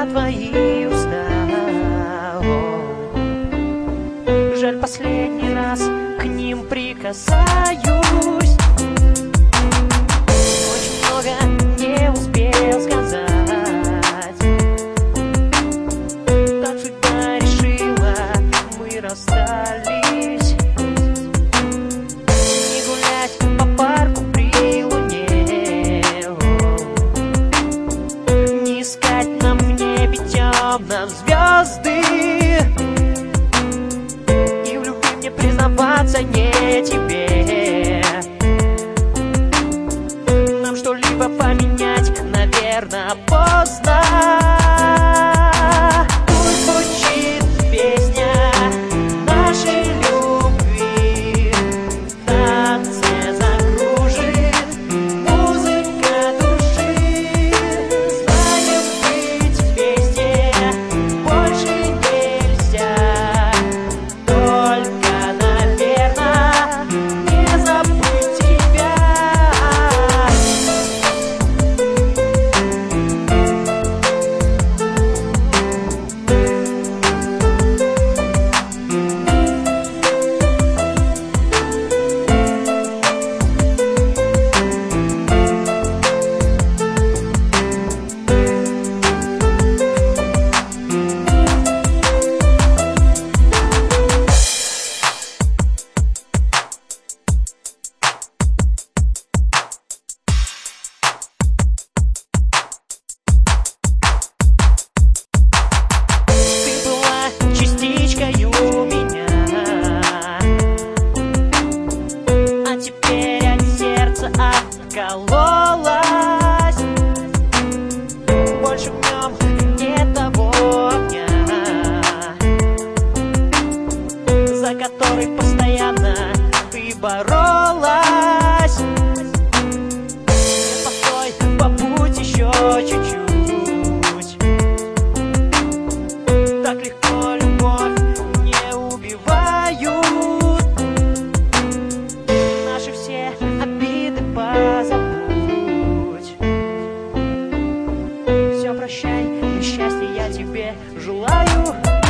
твои уста. Жаль, последний раз к ним прикасаюсь. Очень много не успел сказать. Так судьба решила, мы расстались. Не гулять по парку при луне, не искать нам в небе темном звезды. И в любви мне признаваться не тебе. Нам что-либо поменять, наверное, поздно. Пусть звучит песня нашей любви, в танце закружит музыка души. Знаем, быть вместе больше нельзя, только, наверное, не забыть тебя. Частичкой у меня, а теперь от сердца откололась. Больше в нем нет того огня, за который постоянно ты боролась. Постой, побудь еще чуть-чуть. Так легко любовь не убивают. Наши все обиды позабудь. Все прощай, и счастья я тебе желаю.